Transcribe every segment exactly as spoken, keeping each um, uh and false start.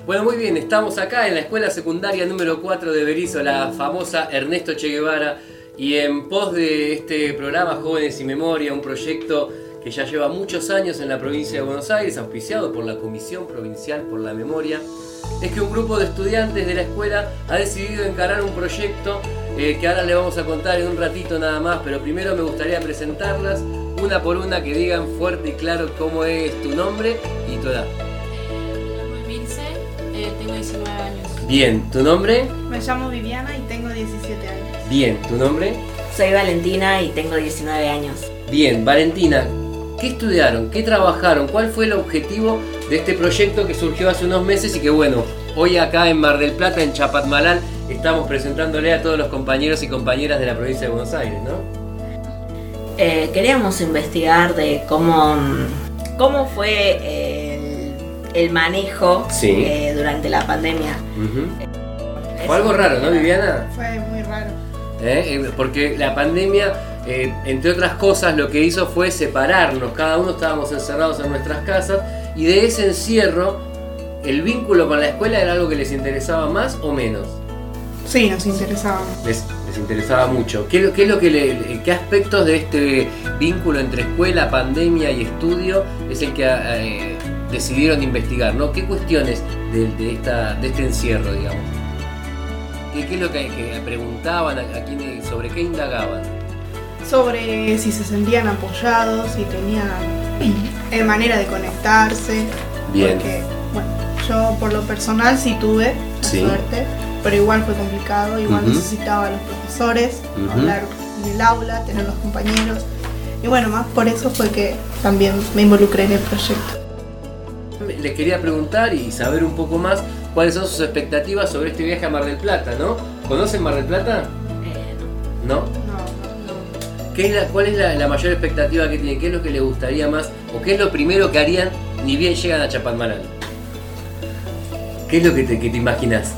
Bueno, muy bien, estamos acá en la escuela secundaria número cuatro de Berisso, la famosa Ernesto Che Guevara, y en pos de este programa Jóvenes y Memoria, un proyecto que ya lleva muchos años en la provincia de Buenos Aires, auspiciado por la Comisión Provincial por la Memoria, es que un grupo de estudiantes de la escuela ha decidido encarar un proyecto eh, que ahora le vamos a contar en un ratito nada más, pero primero me gustaría presentarlas una por una, que digan fuerte y claro cómo es tu nombre y tu edad. Eh, tengo diecinueve años. Bien, ¿tu nombre? Me llamo Viviana y tengo diecisiete años. Bien, ¿tu nombre? Soy Valentina y tengo diecinueve años. Bien, Valentina, ¿qué estudiaron? ¿Qué trabajaron? ¿Cuál fue el objetivo de este proyecto que surgió hace unos meses y que bueno, hoy acá en Mar del Plata, en Chapatmalal, estamos presentándole a todos los compañeros y compañeras de la provincia de Buenos Aires, ¿no? Eh, queríamos investigar de cómo, cómo fue eh, el manejo sí. eh, durante la pandemia. Uh-huh. Fue algo raro, ¿no, Viviana? Fue muy raro. ¿Eh? Porque la pandemia, eh, entre otras cosas, lo que hizo fue separarnos. Cada uno estábamos encerrados en nuestras casas y de ese encierro, el vínculo con la escuela era algo que les interesaba más o menos. Sí, nos interesaba. Les, les interesaba mucho. ¿Qué, qué es lo que le, qué aspectos de este vínculo entre escuela, pandemia y estudio es el que eh, decidieron investigar, ¿no? ¿Qué cuestiones de, de, esta, de este encierro, digamos? ¿Qué, qué es lo que, que preguntaban, a, a quién, sobre qué indagaban? Sobre si se sentían apoyados, si tenían eh, manera de conectarse. Bien. Porque, bueno, yo por lo personal sí tuve sí. suerte, pero igual fue complicado, igual uh-huh. necesitaba a los profesores, uh-huh. hablar en el aula, tener los compañeros. Y bueno, más por eso fue que también me involucré en el proyecto. Les quería preguntar y saber un poco más cuáles son sus expectativas sobre este viaje a Mar del Plata, ¿no? ¿Conocen Mar del Plata? Eh, no. ¿No? No, no. ¿Qué es la, ¿Cuál es la, la mayor expectativa que tienen? ¿Qué es lo que les gustaría más? ¿O qué es lo primero que harían ni bien llegan a Chapatmalal? ¿Qué es lo que te, que te imaginas?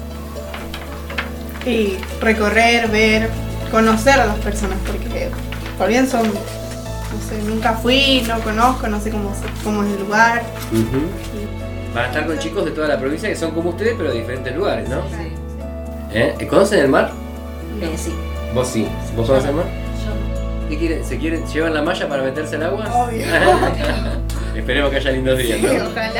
Y recorrer, ver, conocer a las personas, porque por bien son, no sé, nunca fui, no conozco, no sé cómo, cómo es el lugar. Uh-huh. Y... Van a estar con chicos de toda la provincia que son como ustedes, pero de diferentes lugares, ¿no? Sí. ¿Eh? ¿Conocen el mar? Eh, sí. ¿Vos sí? ¿Vos conocés el mar? Yo no. ¿Qué quieren? ¿Se quieren? ¿Llevan la malla para meterse al agua? Obvio. Esperemos que haya lindos días, ¿no? Sí, ojalá.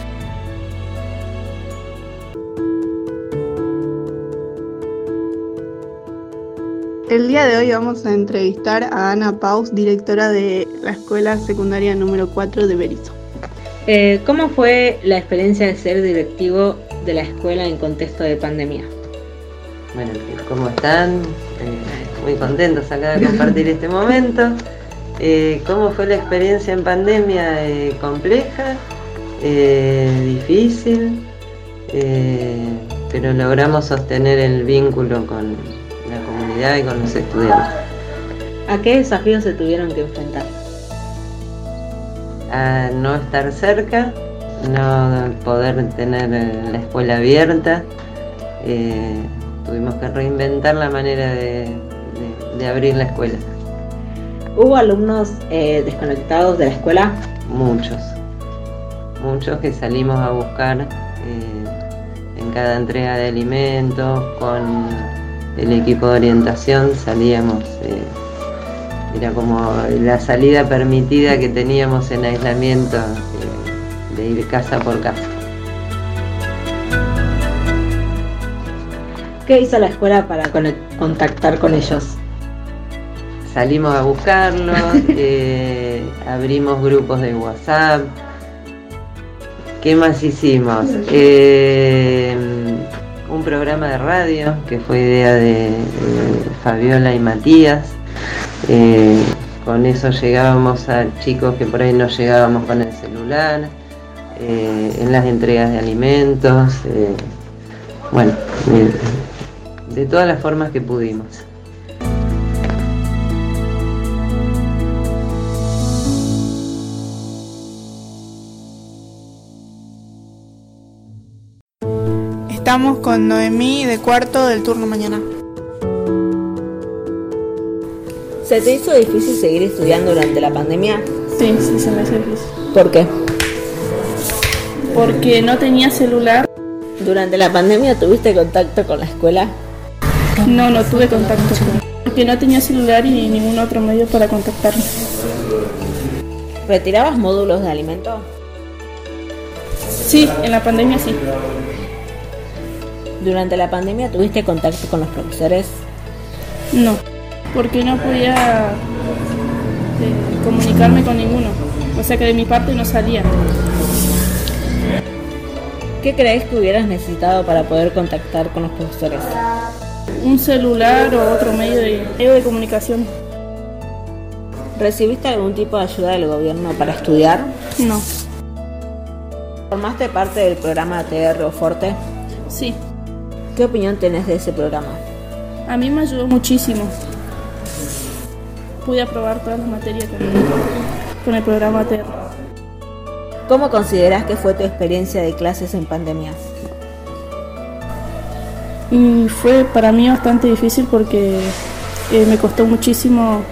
El día de hoy vamos a entrevistar a Ana Paus, directora de la escuela secundaria número cuatro de Berisso. Eh, ¿Cómo fue la experiencia de ser directivo de la escuela en contexto de pandemia? Bueno, ¿cómo están? Eh, muy contentos acá de compartir este momento. Eh, ¿Cómo fue la experiencia en pandemia? Eh, compleja, eh, difícil, eh, pero logramos sostener el vínculo con la comunidad y con los estudiantes. ¿A qué desafíos se tuvieron que enfrentar? A no estar cerca, no poder tener la escuela abierta, eh, tuvimos que reinventar la manera de, de, de abrir la escuela. ¿Hubo alumnos eh, desconectados de la escuela? Muchos, muchos que salimos a buscar eh, en cada entrega de alimentos, con el equipo de orientación salíamos, eh, era como la salida permitida que teníamos en aislamiento, eh, de ir casa por casa. ¿Qué hizo la escuela para conect- contactar con ellos? Salimos a buscarlos, eh, abrimos grupos de WhatsApp. ¿Qué más hicimos? Eh, un programa de radio que fue idea de, de Fabiola y Matías. Eh, con eso llegábamos a chicos que por ahí no llegábamos con el celular, eh, en las entregas de alimentos, eh, bueno, de, de todas las formas que pudimos. Estamos con Noemí de cuarto del turno mañana. ¿Se te hizo difícil seguir estudiando durante la pandemia? Sí, sí, se me hizo difícil. ¿Por qué? Porque no tenía celular ¿Durante la pandemia tuviste contacto con la escuela? No, no tuve contacto, porque no tenía celular y ningún otro medio para contactarme. ¿Retirabas módulos de alimento? Sí, en la pandemia sí. ¿Durante la pandemia tuviste contacto con los profesores? No, porque no podía eh, comunicarme con ninguno. O sea que de mi parte no salía. ¿Qué crees que hubieras necesitado para poder contactar con los profesores? Un celular o otro medio de, medio de comunicación. ¿Recibiste algún tipo de ayuda del gobierno para estudiar? No. ¿Formaste parte del programa T R o Forte? Sí. ¿Qué opinión tenés de ese programa? A mí me ayudó muchísimo. Pude aprobar todas las materias con, con el programa T R. ¿Cómo considerás que fue tu experiencia de clases en pandemia? Y fue para mí bastante difícil porque eh, me costó muchísimo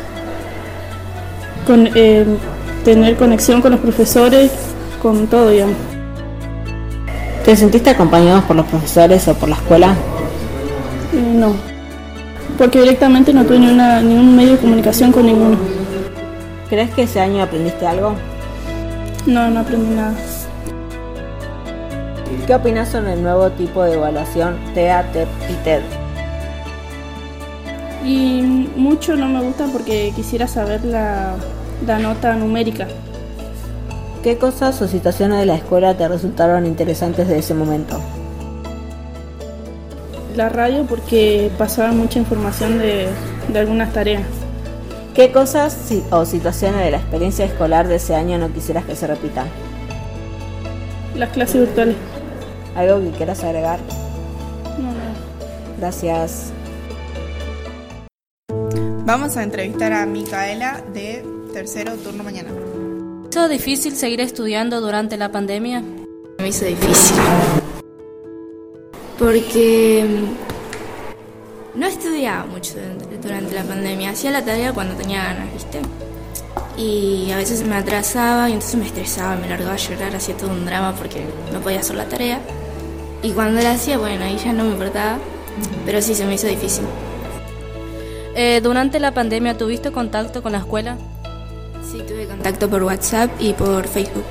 con, eh, tener conexión con los profesores, con todo, digamos. ¿Te sentiste acompañado por los profesores o por la escuela? Eh, no, porque directamente no tuve ni una, ningún medio de comunicación con ninguno. ¿Crees que ese año aprendiste algo? No, no aprendí nada. ¿Qué opinas sobre el nuevo tipo de evaluación T E A, T E P y T E D? Y mucho no me gusta porque quisiera saber la, la nota numérica. ¿Qué cosas o situaciones de la escuela te resultaron interesantes de ese momento? La radio porque pasaban mucha información de, de algunas tareas. ¿Qué cosas o situaciones de la experiencia escolar de ese año no quisieras que se repitan? Las clases virtuales. ¿Algo que quieras agregar? No, no. Gracias. Vamos a entrevistar a Micaela de tercero turno mañana. ¿Te hizo difícil seguir estudiando durante la pandemia? Me hizo difícil. Porque no estudiaba mucho durante la pandemia. Hacía la tarea cuando tenía ganas, ¿viste? Y a veces me atrasaba y entonces me estresaba, me largaba a llorar, hacía todo un drama porque no podía hacer la tarea. Y cuando la hacía, bueno, ahí ya no me importaba, pero sí se me hizo difícil. Eh, ¿Durante la pandemia tuviste contacto con la escuela? Sí, tuve contacto por WhatsApp y por Facebook.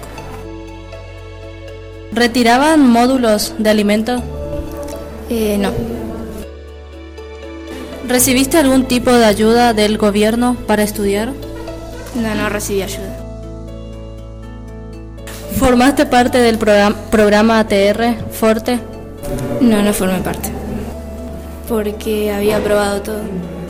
¿Retiraban módulos de alimento? Eh, no. ¿Recibiste algún tipo de ayuda del gobierno para estudiar? No, no recibí ayuda. ¿Formaste parte del programa, programa T R, Forte? No, no formé parte. Porque había aprobado todo.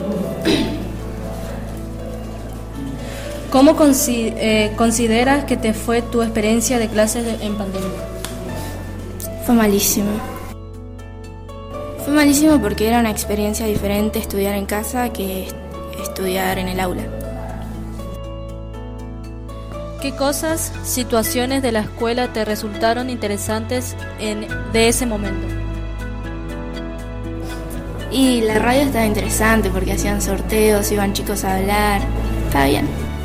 ¿Cómo consi- eh, consideras que te fue tu experiencia de clases de- en pandemia? Fue malísimo. Fue malísimo porque era una experiencia diferente estudiar en casa que estudiar en el aula. ¿Qué cosas, situaciones de la escuela te resultaron interesantes en, de ese momento? Y la radio estaba interesante porque hacían sorteos, iban chicos a hablar. Estaba bien.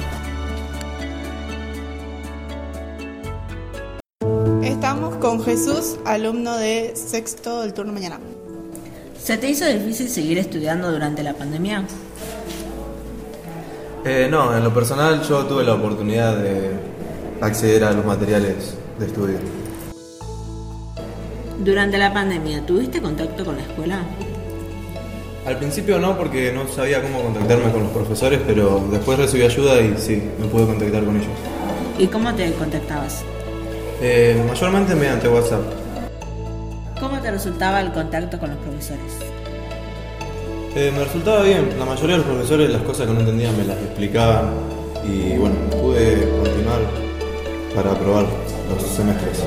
Estamos con Jesús, alumno de sexto del turno mañana. ¿Se te hizo difícil seguir estudiando durante la pandemia? Eh, no, en lo personal yo tuve la oportunidad de acceder a los materiales de estudio. Durante la pandemia, ¿tuviste contacto con la escuela? Al principio no, porque no sabía cómo contactarme con los profesores, pero después recibí ayuda y sí, me pude contactar con ellos. ¿Y cómo te contactabas? Eh, mayormente mediante WhatsApp. ¿Cómo te resultaba el contacto con los profesores? Eh, me resultaba bien, la mayoría de los profesores las cosas que no entendían me las explicaban y bueno, pude continuar para aprobar los semestres.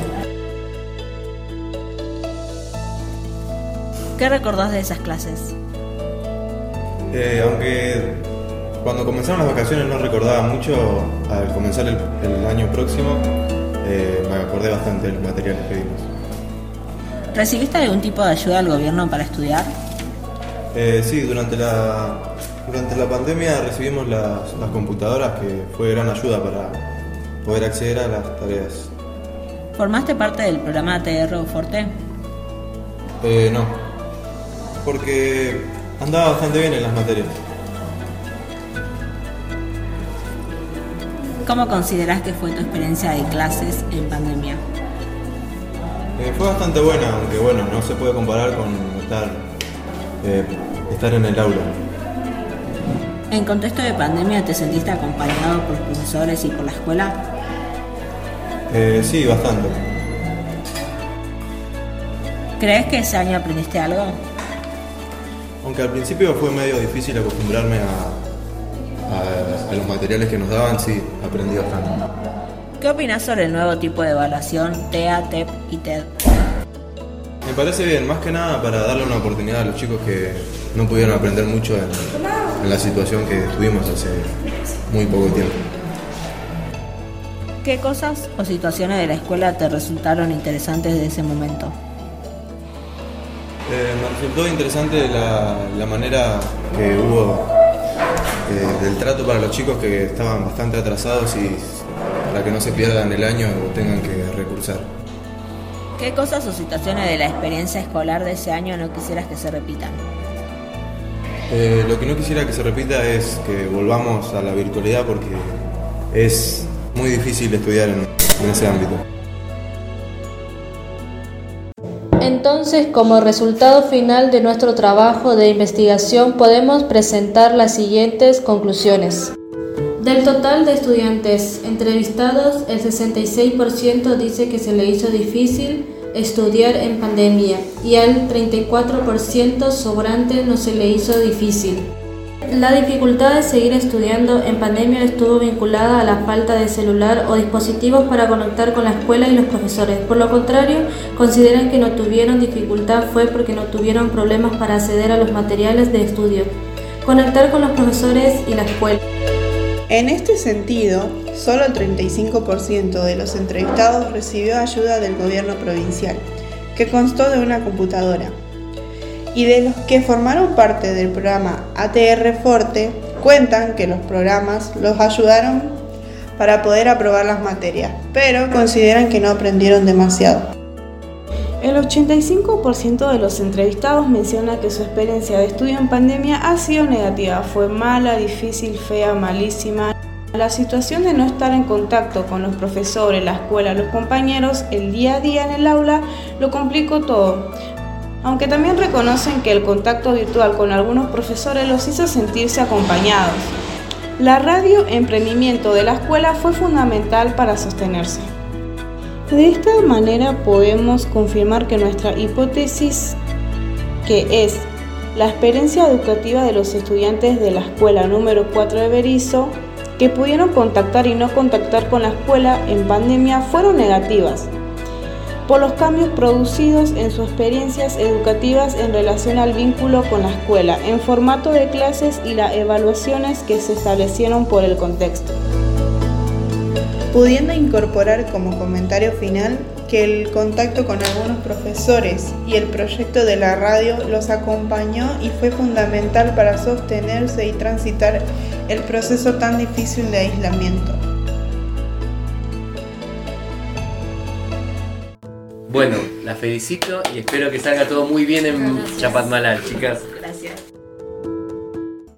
¿Qué recordás de esas clases? Eh, aunque cuando comenzaron las vacaciones no recordaba mucho, al comenzar el, el año próximo eh, me acordé bastante de los materiales que vimos. ¿Recibiste algún tipo de ayuda del gobierno para estudiar? Eh, sí, durante la, durante la pandemia recibimos las, las computadoras, que fue gran ayuda para poder acceder a las tareas. ¿Formaste parte del programa T R o Forte? Eh, no, porque andaba bastante bien en las materias. ¿Cómo considerás que fue tu experiencia de clases en pandemia? Eh, fue bastante buena, aunque bueno, no se puede comparar con estar, eh, estar en el aula. ¿En contexto de pandemia te sentiste acompañado por profesores y por la escuela? Eh, sí, bastante. ¿Crees que ese año aprendiste algo? Aunque al principio fue medio difícil acostumbrarme a, a, a los materiales que nos daban, sí, aprendí bastante. ¿Qué opinas sobre el nuevo tipo de evaluación T E A, T E P y T E D? Me parece bien, más que nada para darle una oportunidad a los chicos que no pudieron aprender mucho en, en la situación que estuvimos hace muy poco tiempo. ¿Qué cosas o situaciones de la escuela te resultaron interesantes de ese momento? Eh, me resultó interesante la, la manera que hubo eh, del trato para los chicos que estaban bastante atrasados y para que no se pierdan el año o tengan que recursar. ¿Qué cosas o situaciones de la experiencia escolar de ese año no quisieras que se repitan? Eh, lo que no quisiera que se repita es que volvamos a la virtualidad porque es muy difícil estudiar en, en ese ámbito. Entonces, como resultado final de nuestro trabajo de investigación, podemos presentar las siguientes conclusiones. Del total de estudiantes entrevistados, el sesenta y seis por ciento dice que se le hizo difícil estudiar en pandemia y al treinta y cuatro por ciento sobrante no se le hizo difícil. La dificultad de seguir estudiando en pandemia estuvo vinculada a la falta de celular o dispositivos para conectar con la escuela y los profesores. Por lo contrario, consideran que no tuvieron dificultad fue porque no tuvieron problemas para acceder a los materiales de estudio, conectar con los profesores y la escuela. En este sentido, solo el treinta y cinco por ciento de los entrevistados recibió ayuda del gobierno provincial, que constó de una computadora. Y de los que formaron parte del programa A T R Forte, cuentan que los programas los ayudaron para poder aprobar las materias, pero consideran que no aprendieron demasiado. El ochenta y cinco por ciento de los entrevistados menciona que su experiencia de estudio en pandemia ha sido negativa, fue mala, difícil, fea, malísima. La situación de no estar en contacto con los profesores, la escuela, los compañeros, el día a día en el aula, lo complicó todo. Aunque también reconocen que el contacto virtual con algunos profesores los hizo sentirse acompañados. La radio emprendimiento de la escuela fue fundamental para sostenerse. De esta manera podemos confirmar que nuestra hipótesis, que es la experiencia educativa de los estudiantes de la escuela número cuatro de Berisso, que pudieron contactar y no contactar con la escuela en pandemia, fueron negativas, por los cambios producidos en sus experiencias educativas en relación al vínculo con la escuela, en formato de clases y las evaluaciones que se establecieron por el contexto. Pudiendo incorporar como comentario final que el contacto con algunos profesores y el proyecto de la radio los acompañó y fue fundamental para sostenerse y transitar el proceso tan difícil de aislamiento. Bueno, la felicito y espero que salga todo muy bien en Gracias. Chapatmalal, chicas. Gracias.